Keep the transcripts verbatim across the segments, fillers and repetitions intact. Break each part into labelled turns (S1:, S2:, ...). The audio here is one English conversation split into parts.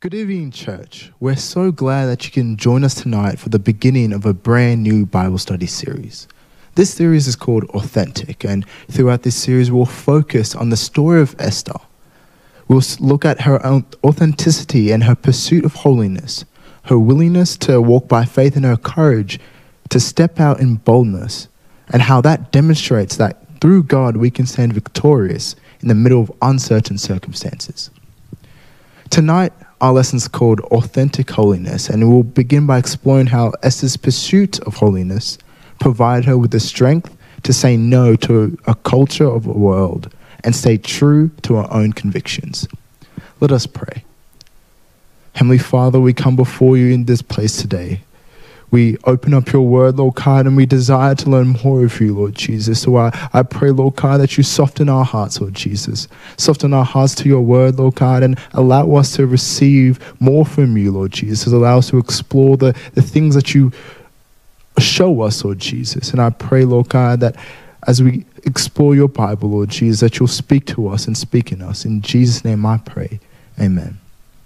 S1: Good evening, church. We're so glad that you can join us tonight for the beginning of a brand new Bible study series. This series is called Authentic, and throughout this series, we'll focus on the story of Esther. We'll look at her own authenticity and her pursuit of holiness, her willingness to walk by faith and her courage to step out in boldness, and how that demonstrates that through God we can stand victorious in the middle of uncertain circumstances. Tonight, our lesson is called Authentic Holiness, and we'll begin by exploring how Esther's pursuit of holiness provided her with the strength to say no to a culture of a world and stay true to our own convictions. Let us pray. Heavenly Father, we come before you in this place today. We open up your word, Lord God, and we desire to learn more of you, Lord Jesus. So I, I pray, Lord God, that you soften our hearts, Lord Jesus. Soften our hearts to your word, Lord God, and allow us to receive more from you, Lord Jesus. Allow us to explore the, the things that you show us, Lord Jesus. And I pray, Lord God, that as we explore your Bible, Lord Jesus, that you'll speak to us and speak in us. In Jesus' name I pray. Amen.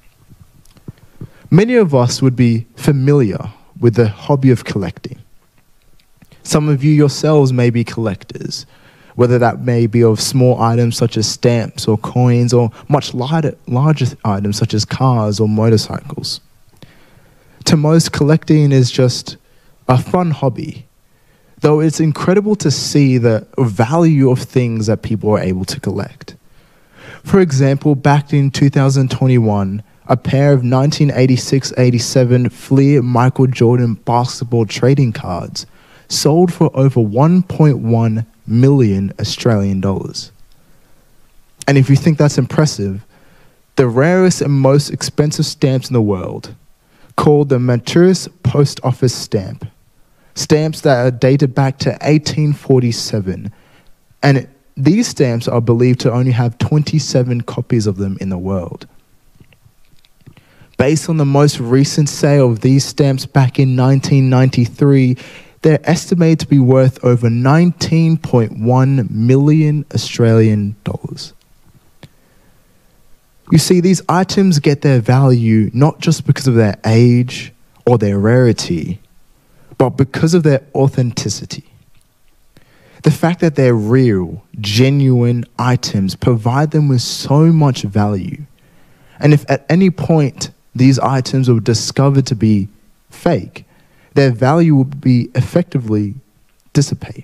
S1: Many of us would be familiar with the hobby of collecting. Some of you yourselves may be collectors, whether that may be of small items such as stamps or coins, or much lighter, larger items such as cars or motorcycles. To most, collecting is just a fun hobby, though it's incredible to see the value of things that people are able to collect. For example, back in two thousand twenty-one, a pair of nineteen eighty-six eighty-seven Fleer Michael Jordan basketball trading cards sold for over one point one million Australian dollars. And if you think that's impressive, the rarest and most expensive stamps in the world, called the Mauritius Post Office stamp, stamps that are dated back to eighteen forty-seven, and it, these stamps are believed to only have twenty-seven copies of them in the world. Based on the most recent sale of these stamps back in nineteen ninety-three, they're estimated to be worth over nineteen point one million Australian dollars. You see, these items get their value not just because of their age or their rarity, but because of their authenticity. The fact that they're real, genuine items provide them with so much value. And if at any point these items were discovered to be fake, their value would be effectively dissipate.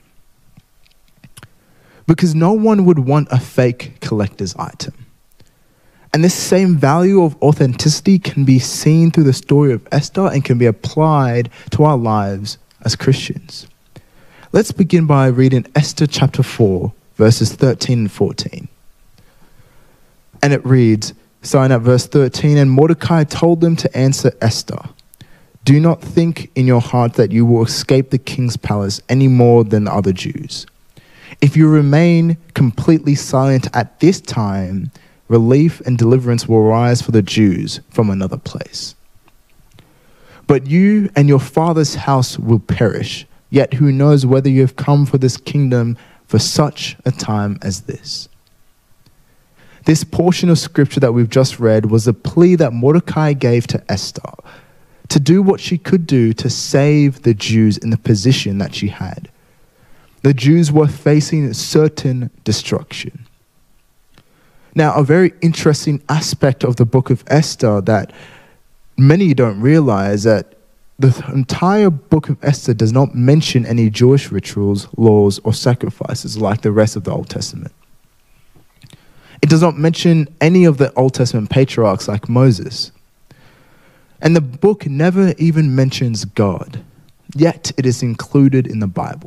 S1: Because no one would want a fake collector's item. And this same value of authenticity can be seen through the story of Esther and can be applied to our lives as Christians. Let's begin by reading Esther chapter four, verses thirteen and fourteen. And it reads, starting at verse thirteen, and Mordecai told them to answer Esther, "Do not think in your heart that you will escape the king's palace any more than the other Jews. If you remain completely silent at this time, relief and deliverance will rise for the Jews from another place. But you and your father's house will perish, yet who knows whether you have come for this kingdom for such a time as this." This portion of scripture that we've just read was a plea that Mordecai gave to Esther to do what she could do to save the Jews in the position that she had. The Jews were facing certain destruction. Now, a very interesting aspect of the book of Esther that many don't realize that the entire book of Esther does not mention any Jewish rituals, laws, or sacrifices like the rest of the Old Testament. It does not mention any of the Old Testament patriarchs like Moses. And the book never even mentions God, yet it is included in the Bible.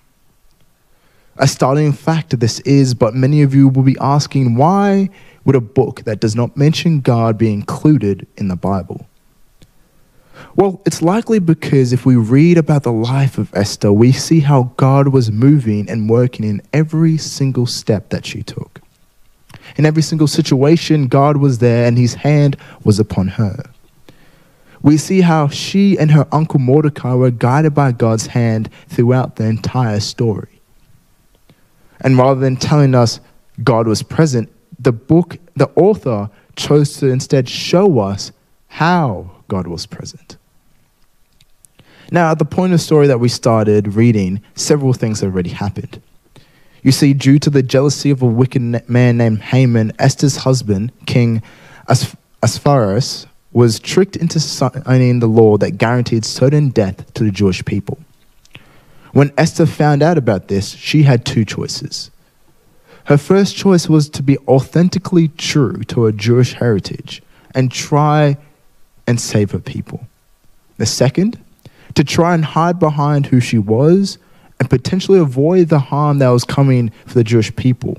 S1: A startling fact this is, but many of you will be asking, why would a book that does not mention God be included in the Bible? Well, it's likely because if we read about the life of Esther, we see how God was moving and working in every single step that she took. In every single situation, God was there and his hand was upon her. We see how she and her uncle Mordecai were guided by God's hand throughout the entire story. And rather than telling us God was present, the book, the author chose to instead show us how God was present. Now, at the point of the story that we started reading, several things had already happened. You see, due to the jealousy of a wicked man named Haman, Esther's husband, King Ahasuerus, was tricked into signing the law that guaranteed certain death to the Jewish people. When Esther found out about this, she had two choices. Her first choice was to be authentically true to her Jewish heritage and try and save her people. The second, to try and hide behind who she was and potentially avoid the harm that was coming for the Jewish people.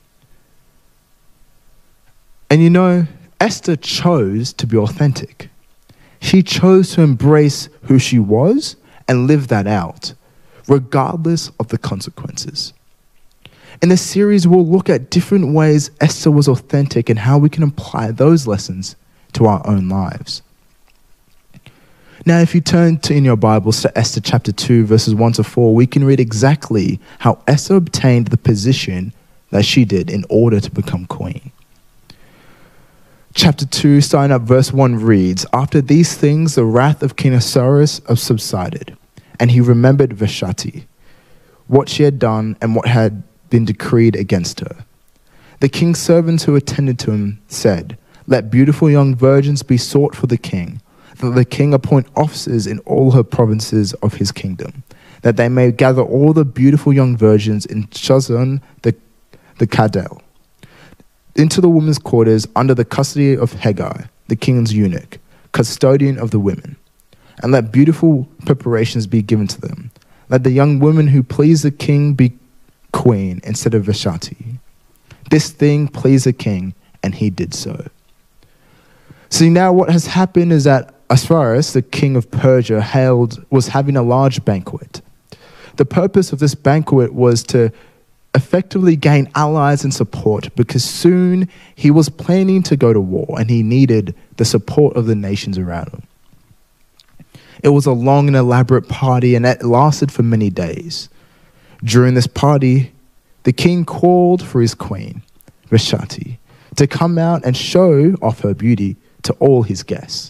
S1: And you know, Esther chose to be authentic. She chose to embrace who she was and live that out, regardless of the consequences. In this series, we'll look at different ways Esther was authentic and how we can apply those lessons to our own lives. Now, if you turn to in your Bibles to Esther chapter two, verses one to four, we can read exactly how Esther obtained the position that she did in order to become queen. Chapter two, starting up verse one, reads, "After these things, the wrath of King Ahasuerus subsided, and he remembered Vashti, what she had done and what had been decreed against her. The king's servants who attended to him said, 'Let beautiful young virgins be sought for the king, that the king appoint officers in all her provinces of his kingdom, that they may gather all the beautiful young virgins in Shushan the, the Cadel, into the women's quarters under the custody of Hegai, the king's eunuch, custodian of the women. And let beautiful preparations be given to them. Let the young women who please the king be queen instead of Vashti.' This thing pleased the king, and he did so." See, now what has happened is that Ahasuerus, the king of Persia, held, was having a large banquet. The purpose of this banquet was to effectively gain allies and support, because soon he was planning to go to war and he needed the support of the nations around him. It was a long and elaborate party, and it lasted for many days. During this party, the king called for his queen, Vashti, to come out and show off her beauty to all his guests.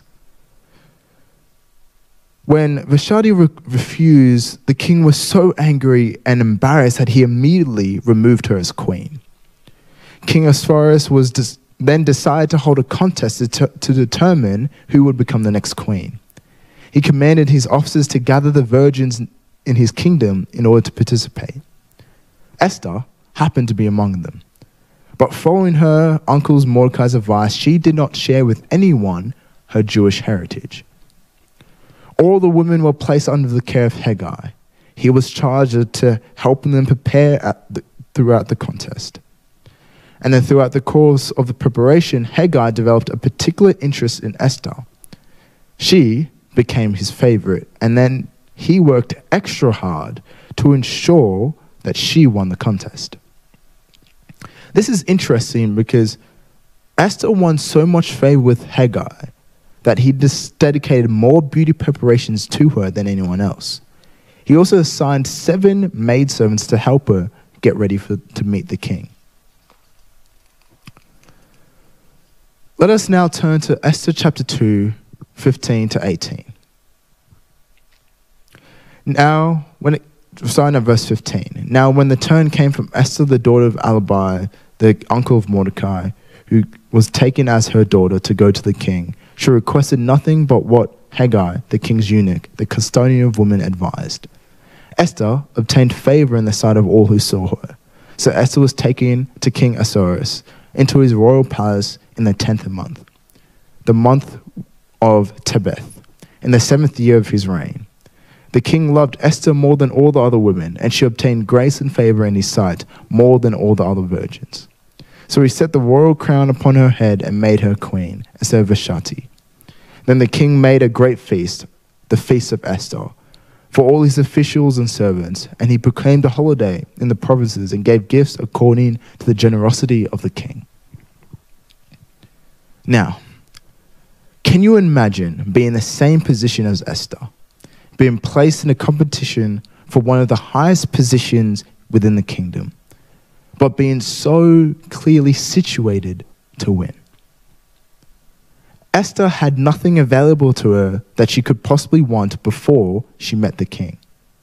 S1: When Vashti re- refused, the king was so angry and embarrassed that he immediately removed her as queen. King Ahasuerus was dis- then decided to hold a contest to, t- to determine who would become the next queen. He commanded his officers to gather the virgins in his kingdom in order to participate. Esther happened to be among them. But following her uncle's Mordecai's advice, she did not share with anyone her Jewish heritage. All the women were placed under the care of Hegai. He was charged to helping them prepare at the, throughout the contest. And then throughout the course of the preparation, Hegai developed a particular interest in Esther. She became his favorite, and then he worked extra hard to ensure that she won the contest. This is interesting because Esther won so much favor with Hegai that he just dedicated more beauty preparations to her than anyone else. He also assigned seven maidservants to help her get ready for, to meet the king. Let us now turn to Esther chapter two, fifteen to eighteen. Now, when it, starting at verse fifteen. Now, when the turn came from Esther, the daughter of Alibai, the uncle of Mordecai, who was taken as her daughter to go to the king, she requested nothing but what Hegai, the king's eunuch, the custodian of women, advised. Esther obtained favor in the sight of all who saw her. So Esther was taken to King Ahasuerus into his royal palace in the tenth month, the month of Tebeth, in the seventh year of his reign. The king loved Esther more than all the other women, and she obtained grace and favor in his sight more than all the other virgins. So he set the royal crown upon her head and made her queen, instead of Vashti. Then the king made a great feast, the feast of Esther, for all his officials and servants, and he proclaimed a holiday in the provinces and gave gifts according to the generosity of the king. Now, can you imagine being in the same position as Esther, being placed in a competition for one of the highest positions within the kingdom, but being so clearly situated to win? Esther had nothing available to her that she could possibly want before she met the king.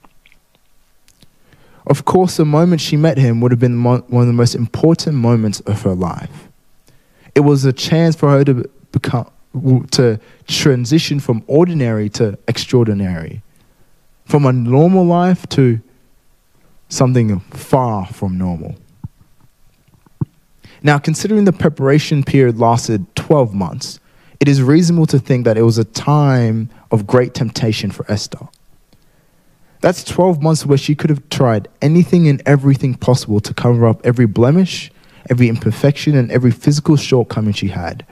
S1: Of course, the moment she met him would have been one of the most important moments of her life. It was a chance for her to become, to transition from ordinary to extraordinary, from a normal life to something far from normal. Now, considering the preparation period lasted twelve months, it is reasonable to think that it was a time of great temptation for Esther. That's twelve months where she could have tried anything and everything possible to cover up every blemish, every imperfection, and every physical shortcoming she had.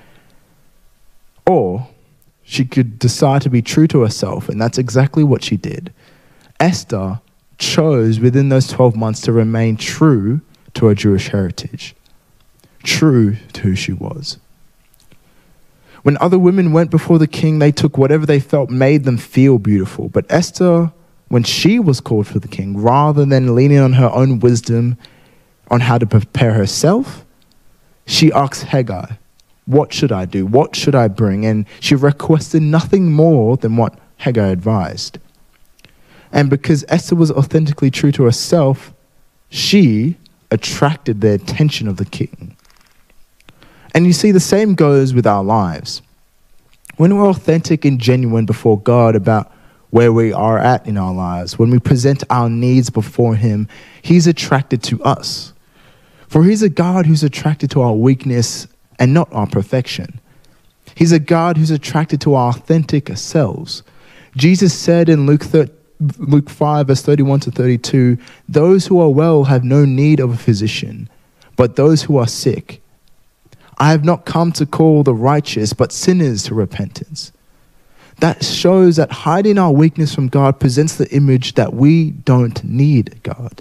S1: Or she could decide to be true to herself, and that's exactly what she did. Esther chose within those twelve months to remain true to her Jewish heritage, true to who she was. When other women went before the king, they took whatever they felt made them feel beautiful. But Esther, when she was called for the king, rather than leaning on her own wisdom on how to prepare herself, she asked Haggai, "What should I do? What should I bring?" And she requested nothing more than what Haggai advised. And because Esther was authentically true to herself, she attracted the attention of the king. And you see, the same goes with our lives. When we're authentic and genuine before God about where we are at in our lives, when we present our needs before him, he's attracted to us. For he's a God who's attracted to our weakness and not our perfection. He's a God who's attracted to our authentic selves. Jesus said in Luke thirteen, Luke five, verse thirty-one to thirty-two, "Those who are well have no need of a physician, but those who are sick. I have not come to call the righteous, but sinners to repentance." That shows that hiding our weakness from God presents the image that we don't need God.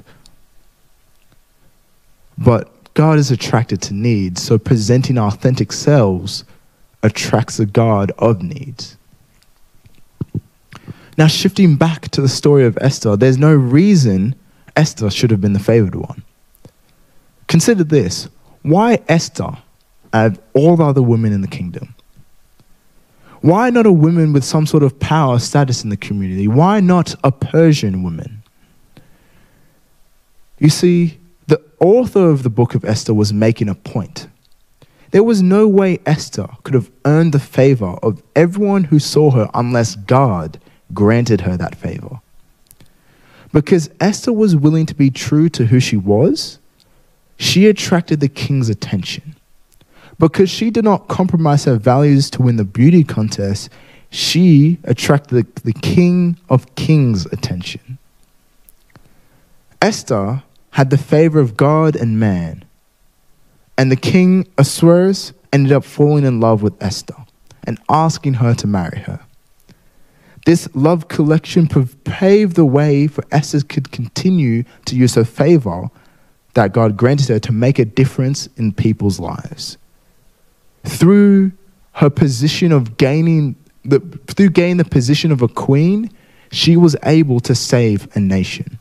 S1: But God is attracted to needs, so presenting our authentic selves attracts the God of needs. Now, shifting back to the story of Esther, there's no reason Esther should have been the favored one. Consider this. Why Esther out of all the other women in the kingdom? Why not a woman with some sort of power or status in the community? Why not a Persian woman? You see, the author of the book of Esther was making a point. There was no way Esther could have earned the favor of everyone who saw her unless God granted her that favor. Because Esther was willing to be true to who she was, she attracted the king's attention. Because she did not compromise her values to win the beauty contest, she attracted the, the King of Kings' attention. Esther had the favor of God and man, and the king Ahasuerus ended up falling in love with Esther and asking her to marry her. This love collection paved the way for Esther to continue to use her favor that God granted her to make a difference in people's lives. Through her position of gaining the, through gaining the position of a queen, she was able to save a nation.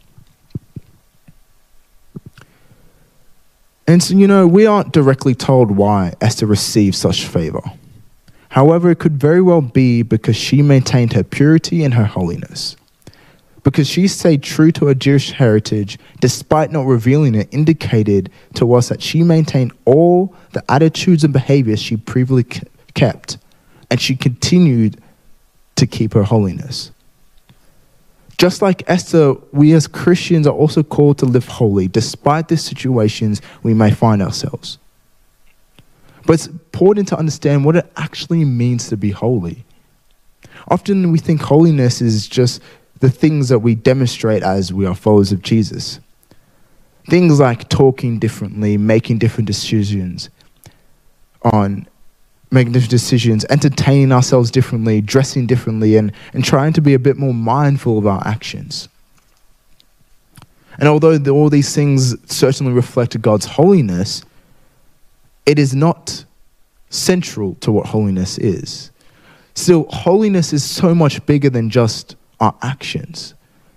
S1: And so, you know, we aren't directly told why Esther received such favor. However, it could very well be because she maintained her purity and her holiness. Because she stayed true to her Jewish heritage, despite not revealing it, indicated to us that she maintained all the attitudes and behaviors she previously kept, and she continued to keep her holiness. Just like Esther, we as Christians are also called to live holy, despite the situations we may find ourselves. But it's important to understand what it actually means to be holy. Often we think holiness is just the things that we demonstrate as we are followers of Jesus. Things like talking differently, making different decisions on making different decisions, entertaining ourselves differently, dressing differently, and, and trying to be a bit more mindful of our actions. And although the, all these things certainly reflect God's holiness, it is not central to what holiness is. Still, holiness is so much bigger than just our actions.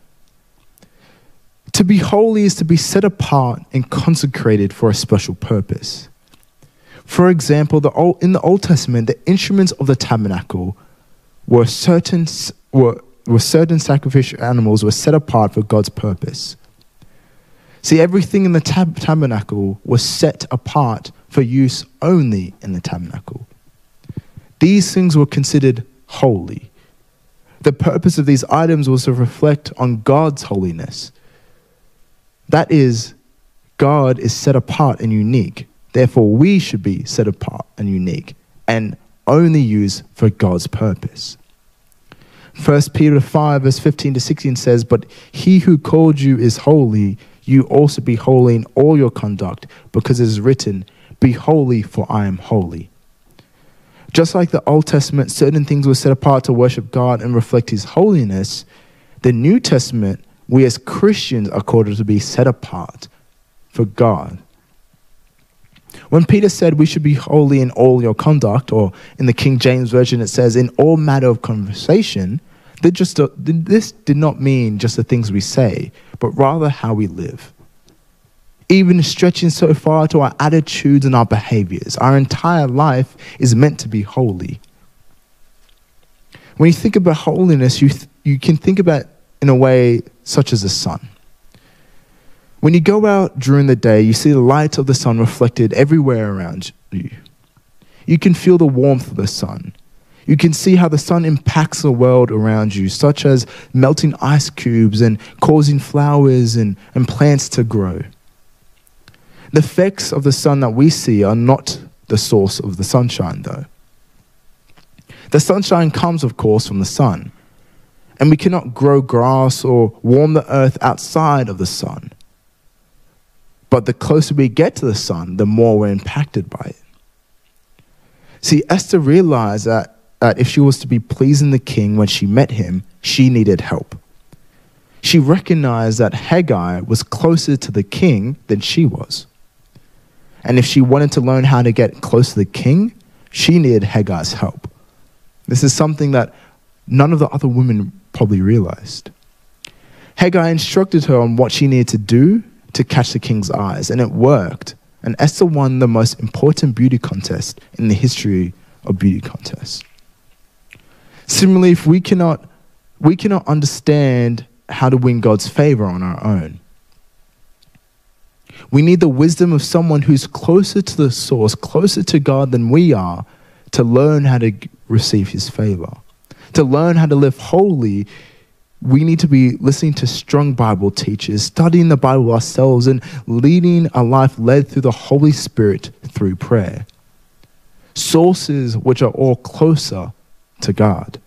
S1: To be holy is to be set apart and consecrated for a special purpose. For example, the old, in the Old Testament, the instruments of the tabernacle were certain, were, were certain sacrificial animals were set apart for God's purpose. See, everything in the tab- tabernacle was set apart for use only in the tabernacle. These things were considered holy. The purpose of these items was to reflect on God's holiness. That is, God is set apart and unique. Therefore, we should be set apart and unique and only used for God's purpose. First Peter five, verse fifteen to sixteen says, "But he who called you is holy. You also be holy in all your conduct, because it is written, 'Be holy, for I am holy.'" Just like the Old Testament, certain things were set apart to worship God and reflect his holiness, the New Testament, we as Christians are called to be set apart for God. When Peter said we should be holy in all your conduct, or in the King James Version it says, in all matter of conversation, that just a, this did not mean just the things we say, but rather how we live. Even stretching so far to our attitudes and our behaviors, our entire life is meant to be holy. When you think about holiness, you, th- you can think about it in a way such as the sun. When you go out during the day, you see the light of the sun reflected everywhere around you. You can feel the warmth of the sun. You can see how the sun impacts the world around you, such as melting ice cubes and causing flowers and, and plants to grow. The effects of the sun that we see are not the source of the sunshine, though. The sunshine comes, of course, from the sun, and we cannot grow grass or warm the earth outside of the sun. But the closer we get to the sun, the more we're impacted by it. See, Esther realized that, that if she was to be pleasing the king when she met him, she needed help. She recognized that Haggai was closer to the king than she was. And if she wanted to learn how to get close to the king, she needed Haggai's help. This is something that none of the other women probably realized. Haggai instructed her on what she needed to do to catch the king's eyes, and it worked. And Esther won the most important beauty contest in the history of beauty contests. Similarly, if we cannot, we cannot understand how to win God's favor on our own. We need the wisdom of someone who's closer to the source, closer to God than we are, to learn how to receive his favor. To learn how to live holy, we need to be listening to strong Bible teachers, studying the Bible ourselves, and leading a life led through the Holy Spirit through prayer. Sources which are all closer to God.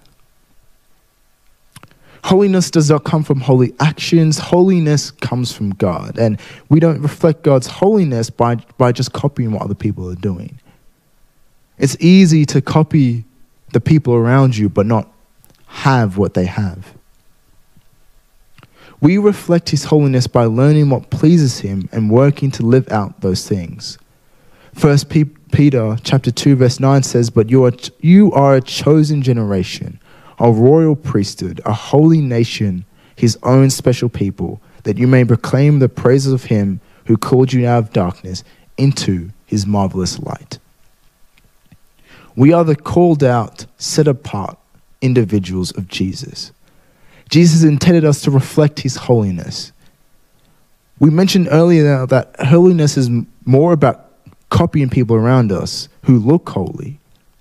S1: Holiness does not come from holy actions. Holiness comes from God. And we don't reflect God's holiness by, by just copying what other people are doing. It's easy to copy the people around you, but not have what they have. We reflect his holiness by learning what pleases him and working to live out those things. First Peter chapter two, verse nine says, "But you are, you are a chosen generation, a royal priesthood, a holy nation, his own special people, that you may proclaim the praises of him who called you out of darkness into his marvelous light." We are the called out, set apart individuals of Jesus. Jesus intended us to reflect his holiness. We mentioned earlier that holiness is more about copying people around us who look holy.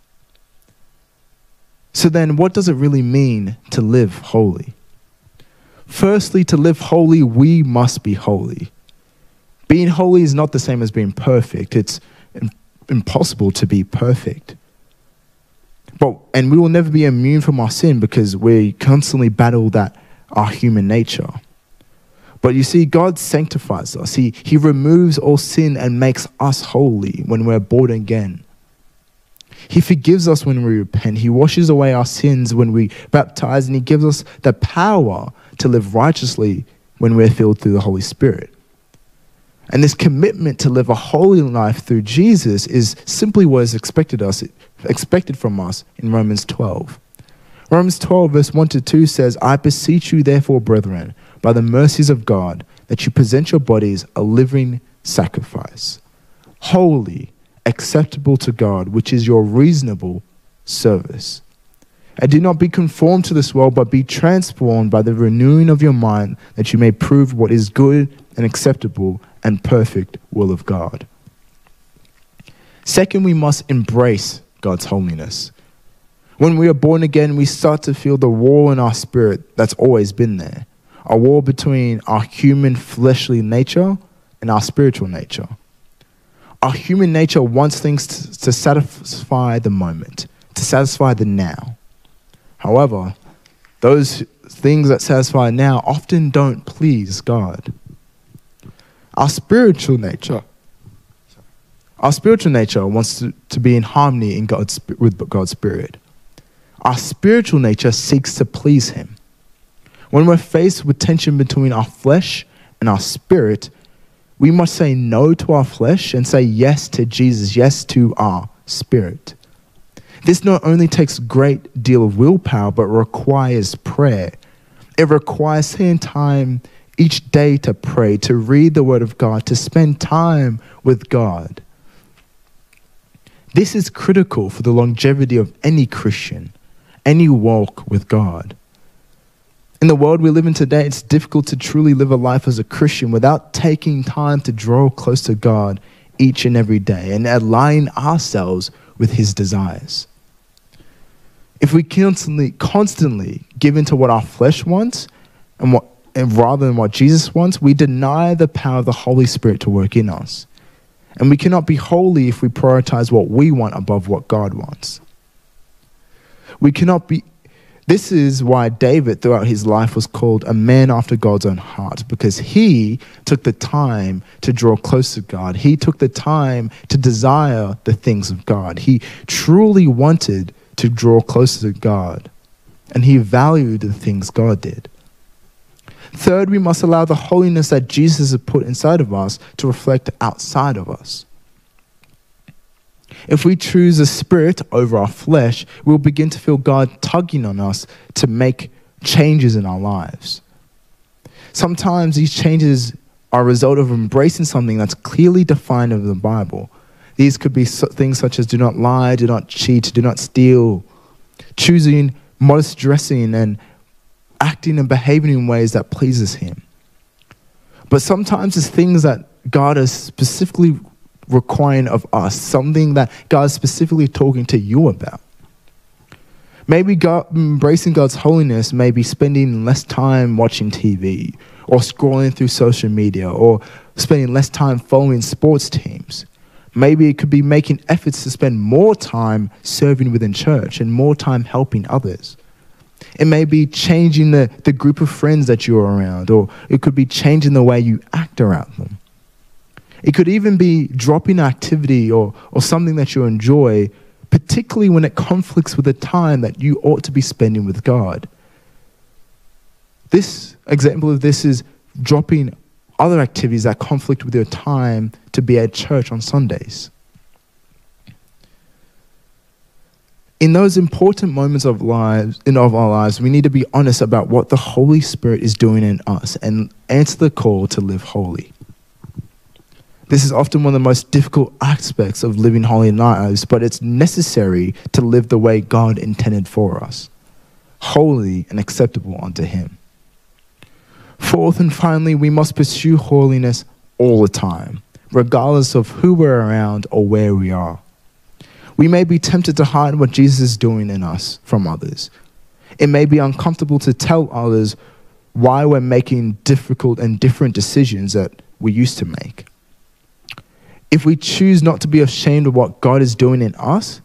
S1: So then, what does it really mean to live holy? Firstly, to live holy, we must be holy. Being holy is not the same as being perfect. It's impossible to be perfect. But, and we will never be immune from our sin because we constantly battle that, our human nature. But you see, God sanctifies us. He, he removes all sin and makes us holy when we're born again. He forgives us when we repent. He washes away our sins when we baptize, and he gives us the power to live righteously when we're filled through the Holy Spirit. And this commitment to live a holy life through Jesus is simply what is expected us, expected from us in Romans twelve. Romans twelve verse one to two says, "I beseech you therefore, brethren, by the mercies of God, that you present your bodies a living sacrifice, holy, acceptable to God, which is your reasonable service. And do not be conformed to this world, but be transformed by the renewing of your mind, that you may prove what is good and acceptable and perfect will of God. Second, we must embrace God's holiness. When we are born again, we start to feel the war in our spirit that's always been there. A war between our human fleshly nature and our spiritual nature. Our human nature wants things to, to satisfy the moment, to satisfy the now. However, those things that satisfy now often don't please God. Our spiritual nature, our spiritual nature wants to, to be in harmony in God's, with God's Spirit. Our spiritual nature seeks to please Him. When we're faced with tension between our flesh and our spirit, we must say no to our flesh and say yes to Jesus, yes to our spirit. This not only takes a great deal of willpower, but requires prayer. It requires spending time each day to pray, to read the Word of God, to spend time with God. This is critical for the longevity of any Christian, any walk with God. In the world we live in today, it's difficult to truly live a life as a Christian without taking time to draw close to God each and every day and align ourselves with His desires. If we constantly, constantly give into what our flesh wants and what, and rather than what Jesus wants, we deny the power of the Holy Spirit to work in us. And we cannot be holy if we prioritize what we want above what God wants. We cannot be. This is why David, throughout his life, was called a man after God's own heart, because he took the time to draw close to God. He took the time to desire the things of God. He truly wanted to draw closer to God, and he valued the things God did. Third, we must allow the holiness that Jesus has put inside of us to reflect outside of us. If we choose the Spirit over our flesh, we'll begin to feel God tugging on us to make changes in our lives. Sometimes these changes are a result of embracing something that's clearly defined in the Bible. These could be things such as do not lie, do not cheat, do not steal, choosing modest dressing and acting and behaving in ways that pleases Him. But sometimes it's things that God is specifically requiring of us, something that God is specifically talking to you about. Maybe God, embracing God's holiness may be spending less time watching T V or scrolling through social media or spending less time following sports teams. Maybe it could be making efforts to spend more time serving within church and more time helping others. It may be changing the, the group of friends that you're around, or it could be changing the way you act around them. It could even be dropping activity or, or something that you enjoy, particularly when it conflicts with the time that you ought to be spending with God. This example of this is dropping other activities that conflict with your time to be at church on Sundays. In those important moments of lives, in of our lives, we need to be honest about what the Holy Spirit is doing in us and answer the call to live holy. This is often one of the most difficult aspects of living holy lives, but it's necessary to live the way God intended for us, holy and acceptable unto Him. Fourth and finally, we must pursue holiness all the time, regardless of who we're around or where we are. We may be tempted to hide what Jesus is doing in us from others. It may be uncomfortable to tell others why we're making difficult and different decisions that we used to make. If we choose not to be ashamed of what God is doing in us,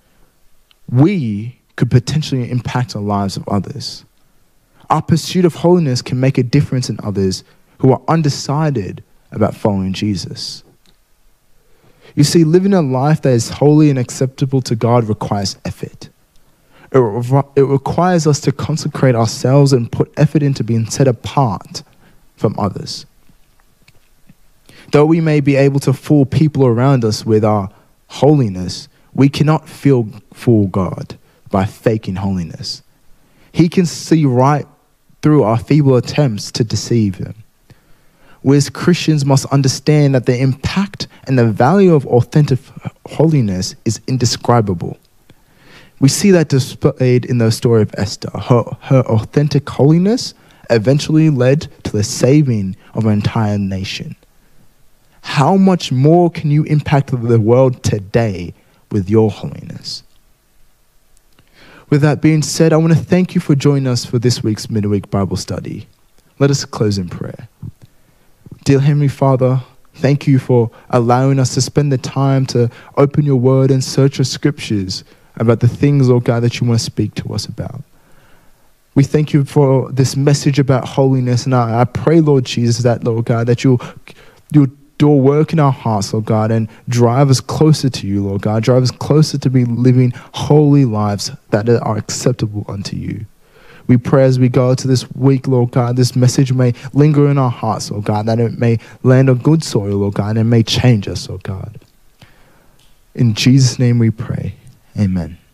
S1: we could potentially impact the lives of others. Our pursuit of holiness can make a difference in others who are undecided about following Jesus. You see, living a life that is holy and acceptable to God requires effort. It, re- it requires us to consecrate ourselves and put effort into being set apart from others. Though we may be able to fool people around us with our holiness, we cannot fool, fool God by faking holiness. He can see right through our feeble attempts to deceive Him. We as Christians must understand that the impact and the value of authentic, holiness is indescribable. We see that displayed in the story of Esther. Her, her authentic holiness eventually led to the saving of an entire nation. How much more can you impact the world today with your holiness? With that being said, I want to thank you for joining us for this week's midweek Bible study. Let us close in prayer. Dear Heavenly Father, thank you for allowing us to spend the time to open your word and search your scriptures about the things, Lord God, that you want to speak to us about. We thank you for this message about holiness, and I, I pray, Lord Jesus, that, Lord God, that you'll, you'll do a work in our hearts, Lord God, and drive us closer to you, Lord God. Drive us closer to be living holy lives that are acceptable unto you. We pray as we go to this week, Lord God, this message may linger in our hearts, Lord God, that it may land on good soil, Lord God, and it may change us, Lord God. In Jesus' name we pray. Amen.